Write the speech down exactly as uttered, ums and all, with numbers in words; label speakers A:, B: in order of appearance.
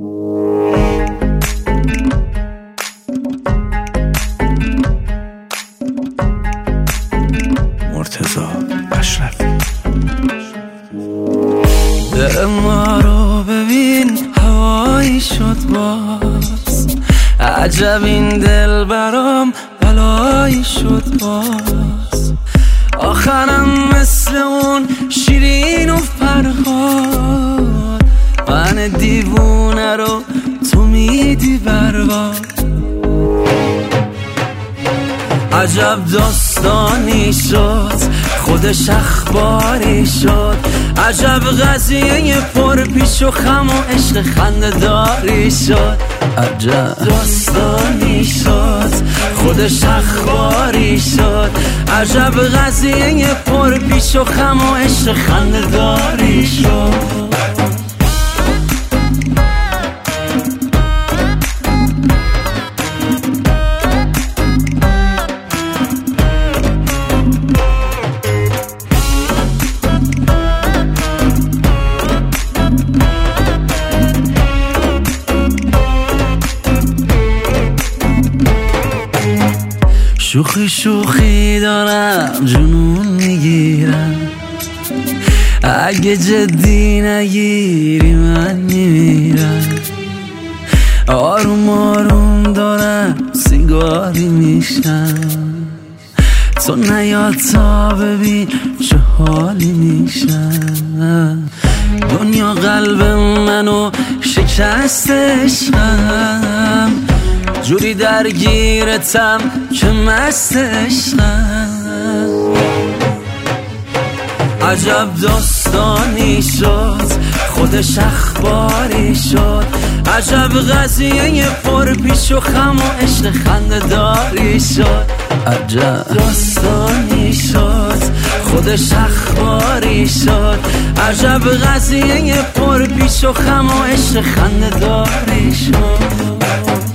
A: مرتضی اشرفی. دل ما رو ببین هوایی شد باز، عجب این دل برام بلایی شد باز. آخرم مثل اون شیرین و فرهاد، من دیوونه رو تو میدی برباد. عجب داستانی شد خودش اخباری شد، عجب قضیه پر پیش و خم و عشق خنده‌داری شد. عجب داستانی شد خودش اخباری شد، عجب قضیه پر پیش و خم و عشق خنده‌داری شد. شوخی شوخی دارم جنون میگیرم، اگه جدی نگیری من میمیرم. آروم آروم دارم سیگاری میشم، تو نیاد تا ببین چه حالی میشم. دنیا قلب منو شکستشم، جوری درگیرتم که مست عشقم. عجب داستانی شد خودش اخباری شد، عجب قضیه پر پیش و خم و عشق خنده‌داری شد. عجب داستانی شد خودش اخباری شد، عجب قضیه پر پیش و خم و عشق خنده‌داری شد.